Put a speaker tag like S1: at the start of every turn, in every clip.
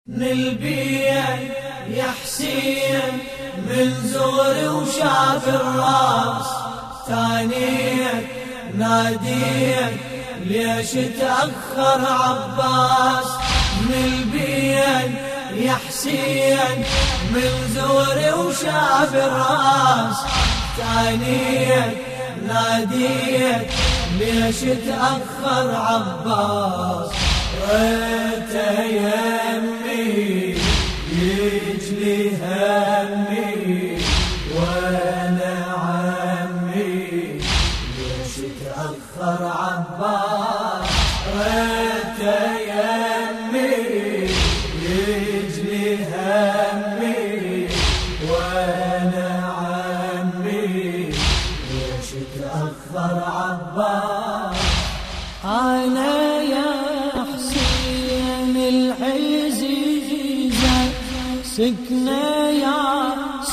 S1: نلبيه يا حسين من زغري وشاف الراس، ثانيك ناديك ليش تأخر عباس. نلبيه يا حسين من زغري وشاف الراس، ثانيك ناديك ليش تأخر عباس. ريته يمي يجلي همي وانا عمي ليش تأخر عباس. ريته يمي يجلي همي وانا عمي ليش تأخر عباس.
S2: أنا يا حسين العزيزة سكنة يا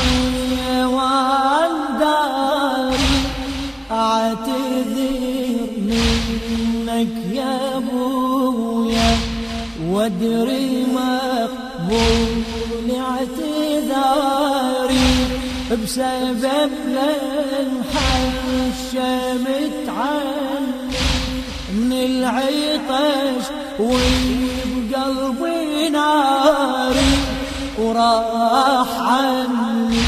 S2: صيوان داري، أعتذر منك يا أبويا وادري مقبول اعتذاري، بسبب للحشمت عني من العطش وبقلبي ناري، وراح عني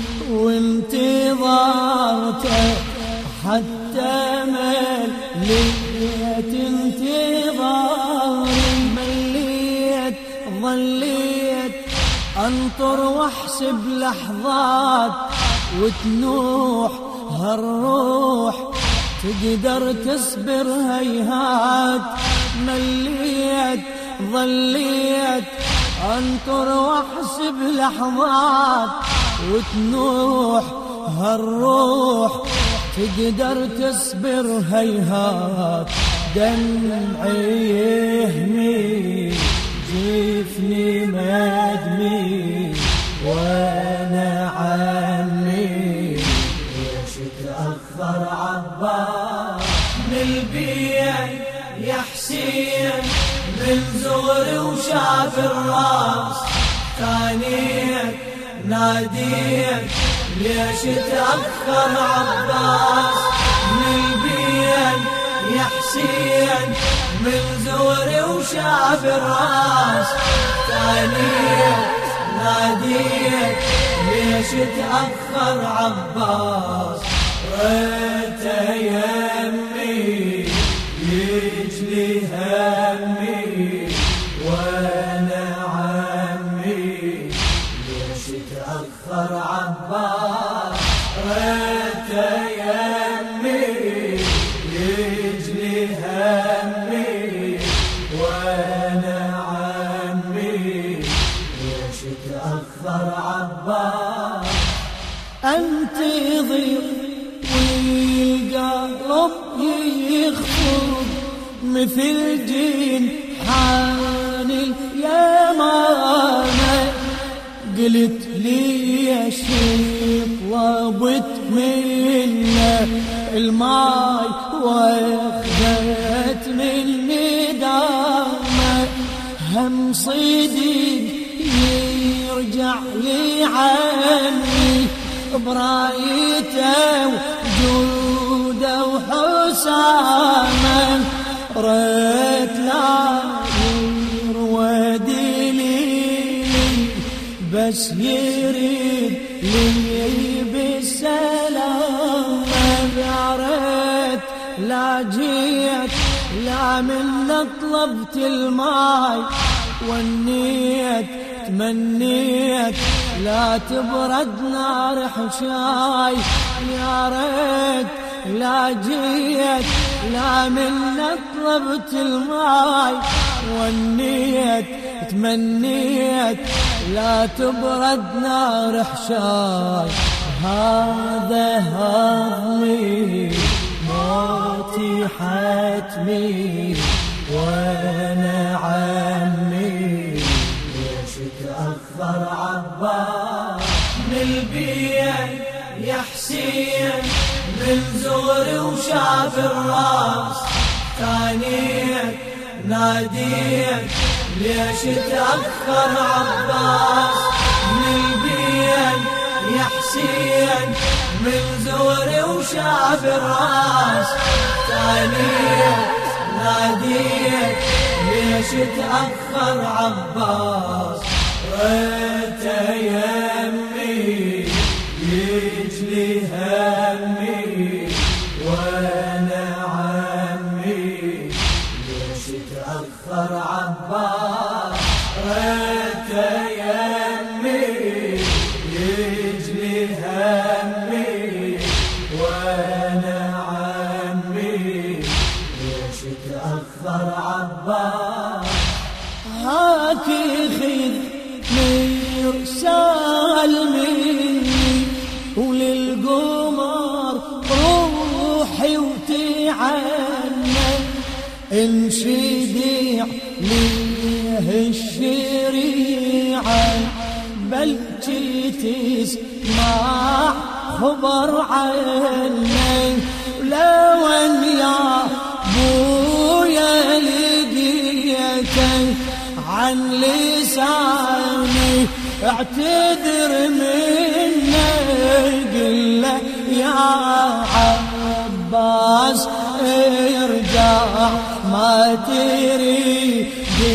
S2: وانتظرته حتى مليت انتظاري. مليت ظليت انطر واحسب لحظات وتنوح هالروح تقدر تصبر هيهات. مليت ظليت انطر واحسب لحظات وتنوح هالروح تقدر تصبر هيهات. دمعي يهمي جفني مدمي وانا عمي ليش تأخر عباس. نلبيه يا حسين من زغري وشاف الراس، ثانيك ناديك ليش تأخر عباس. نلبيه يا حسين من زغري وشاف الراس، ثانيك ناديك ليش تأخر عباس. ريته يمي يجلي همي وانا عمي ليش تأخر عباس. ريته يمي يجلي همي وانا عمي ليش تأخر عباس. انتظر والقلب يخفض مثل جنحان اليمامة، قلت لي يا شيخ طلبت منه الماي واخذت مني دامه، هم صديق يرجع لي عني برايته وجوده وحسامه. ريت لا يروى لي بس يريد لي بالسلام. يا ريت لا جيت لا من طلبت الماي والنيت تمنيت لا تبرد نار حشاي. يا ريت لا جيت لا من طلبت الماي والنيت تمنيت لا تبرد نار حشاي. هذا هضمي موتي حتمي وانا عمي ليش تأخر عباس. نلبيه يا حسين من زغري وشاف الراس، ثانيك ناديك
S1: ليش تأخر عباس من البين يا حسين من زوري وشاف الراس ثانية ناديت ليش تأخر عباس ريت يمي يجلي همي وانا عمي ليش تأخر عباس ريت يمي يجلي همي وانا عمي ليش تأخر عباس
S2: هاكي خذني رسال مني وللقمر روحي وتعنى انشدي عليه الشريعة بلكي تسمع خبر عني لو ان يا بويا لقيتك عن لساني اعتذر مني قل له يا عباس ارجع ما تريد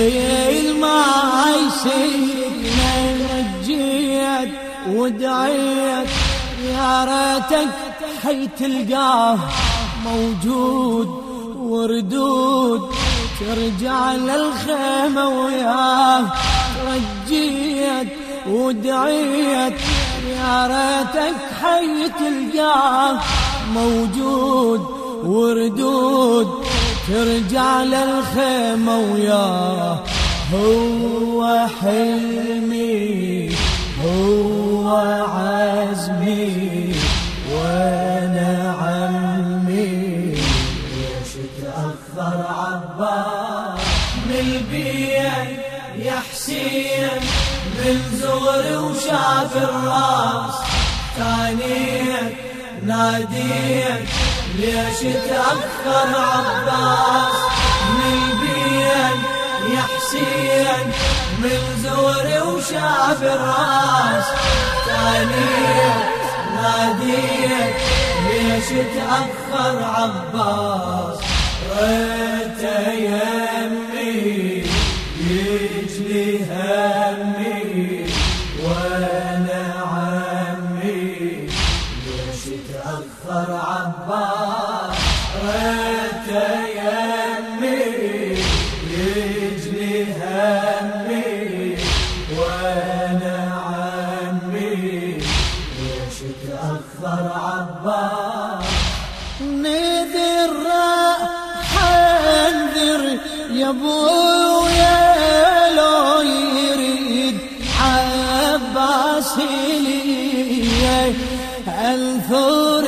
S2: المعيشين رجيت ودعيت يا ريتك حي تلقاه موجود وردود ترجع للخيمة وياه رجيت ودعيت يا ريتك حي تلقاه موجود وردود ترجع للخيمة وياه هو حلمي هو عزمي وانا عمي ليش تأخر عباس من البين يا حسين من زغري وشاف الراس ثانية ناديت ليش تأخر عباس من البين يا حسين من زغري وشاف الراس ثانية ناديت ليش تأخر عباس ريت يمي يجلي همي وانا عمي ليش تأخر عباس ريت يمي يجلي همي وانا عمي ليش تأخر عباس نذر راح انذر يا ابويا لو يريد عباس لي انثر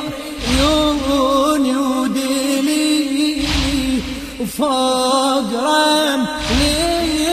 S2: عيوني ودلي وفوق رملي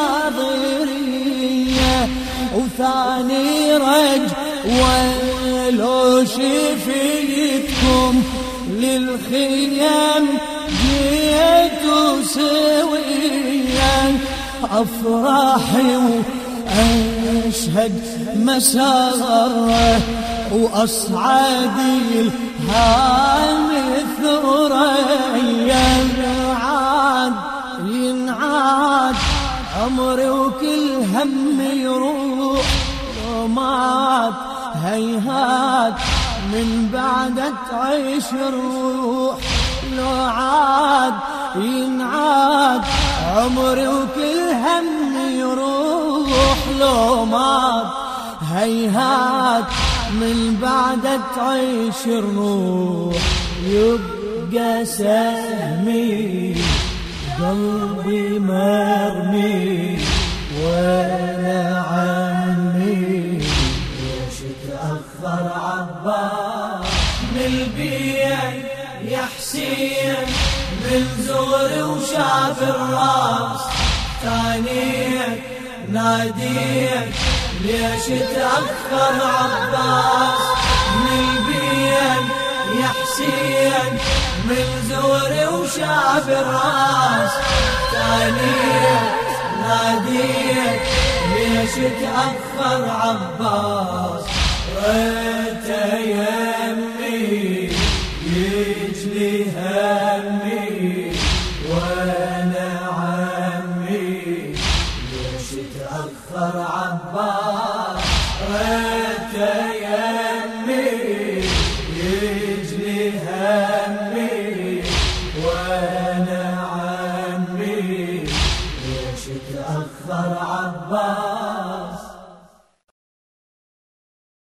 S2: الغاضرية وثاني رج ولو شفيتكم للخيام جيتوا سويا أفراحي وأشهد مساره وأصعدي الهام الثريا ينعاد ينعاد عمري وكل هم يروح لو مات هيهات من بعد تعيش الروح لو عاد ينعاد عمري وكل هم يروح لو مات هيهات من بعد تعيش الروح يبقى سهمي قلبي مرمي وانا عمي ليش تأخر عباس من البين يا حسين من زغري وشاف الراس ثانية ناديت ليش تأخر عباس من البين يا حسين من زغري وشاف الراس ثانية
S1: ناديت ليش تأخر عباس ريت يمي يجلي همي وانا عمي ليش تأخر عباس ريت يمي يجلي همي وانا عمي ليش تأخر عباس